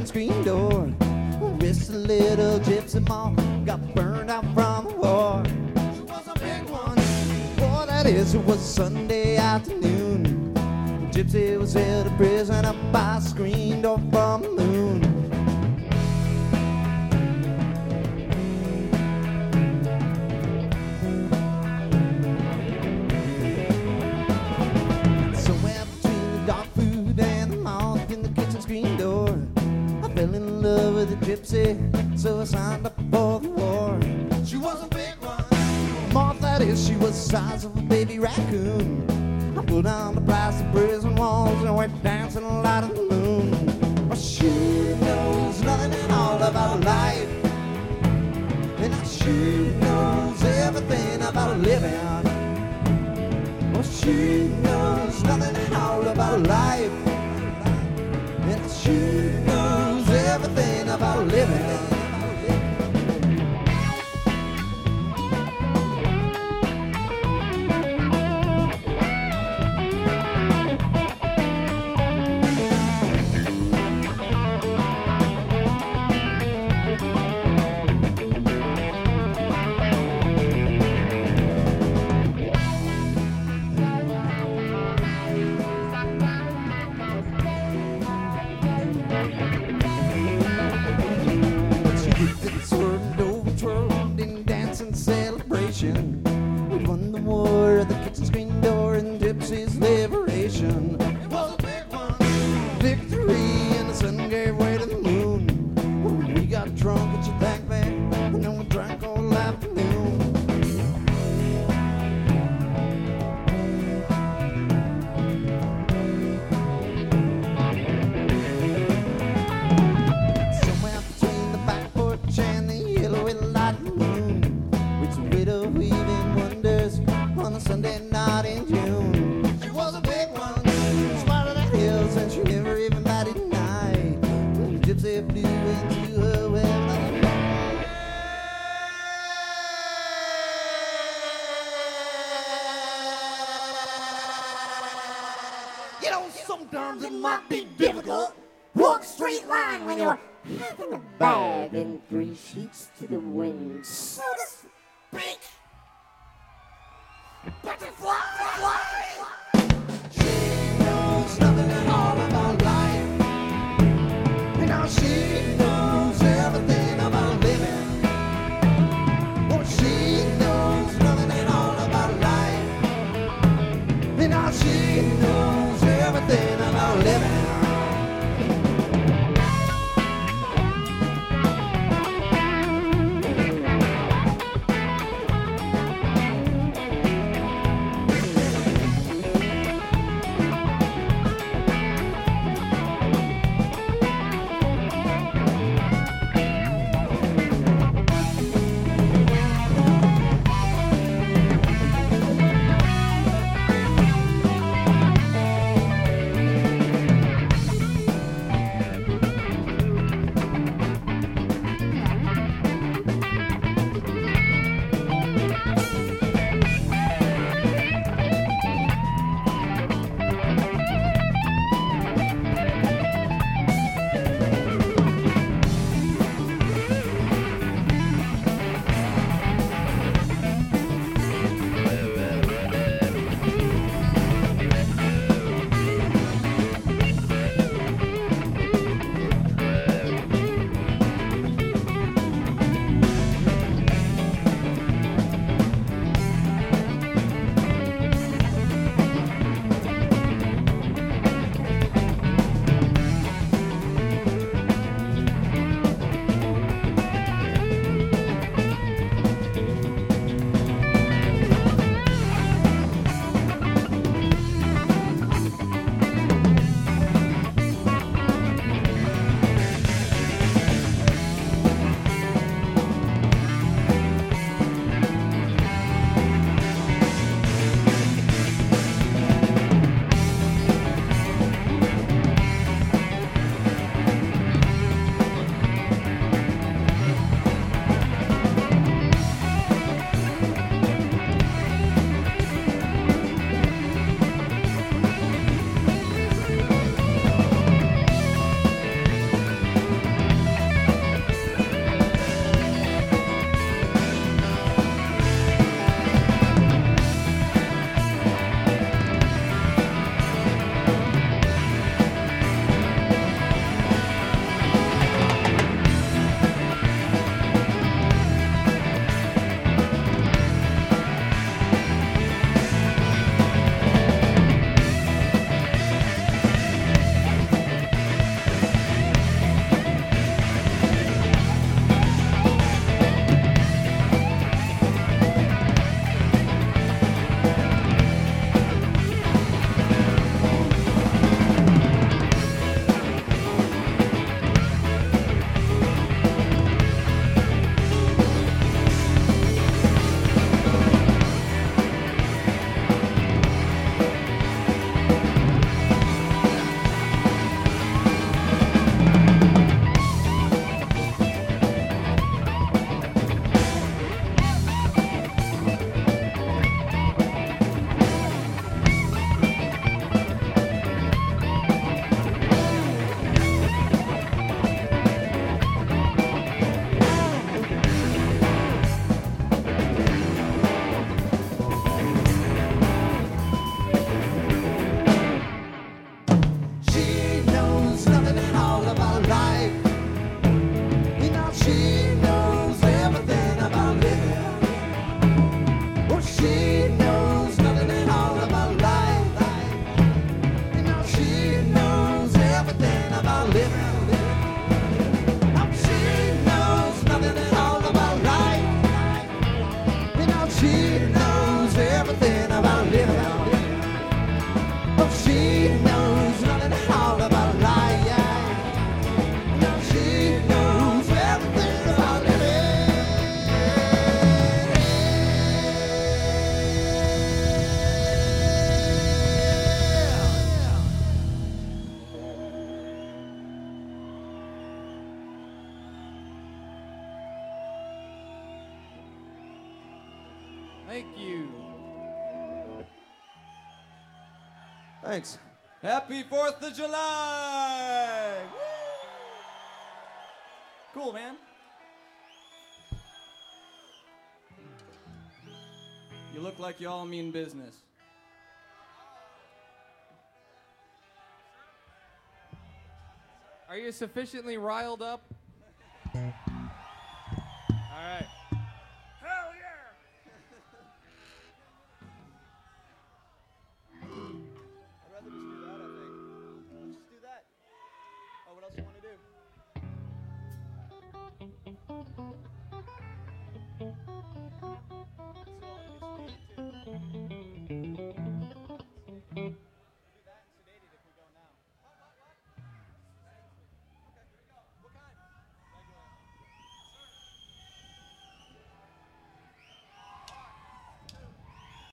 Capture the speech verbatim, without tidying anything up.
kitchen screen door. Wish the little gypsy mom got burned out from the war. She was a big one. Boy, that is, it was a Sunday afternoon. Gypsy was held in prison up by a screen door from the moon. Somewhere between the dog food and the mouth in the kitchen screen door, I fell in love with a gypsy, so I signed up for the war. She was a big one. More that is, she was the size of a baby raccoon. I put on the price of prison walls and went dancing light on the moon. Well, she knows nothing at all about life, and she knows everything about living. Well, she knows nothing at all about life, and she knows everything about living. We won the war at the kitchen screen door and Gypsy's liberation. It was a big one. Victory, and the sun gave way to the moon. When we got drunk at your back back, and then we drank all afternoon. Somewhere between the back porch and the yellowy light of the moon, widow weaving wonders on a Sunday night in June. She was a big one, spot of the hills, and she never even batted an eye. When the gypsy flew into her web, you know, sometimes it might be difficult. Walk a straight line when you're having a bag and three sheets to the wind. So to speak. Butterfly. She knows nothing at all about life, and now she knows everything about living. Oh, she knows nothing at all about life, and now she knows everything about living. Thanks. Happy fourth of July! Woo! Cool, man. You look like you all mean business. Are you sufficiently riled up? All right. Hell yeah! I'd rather just do that, I think. Let's just do that. Oh, what else you want to do?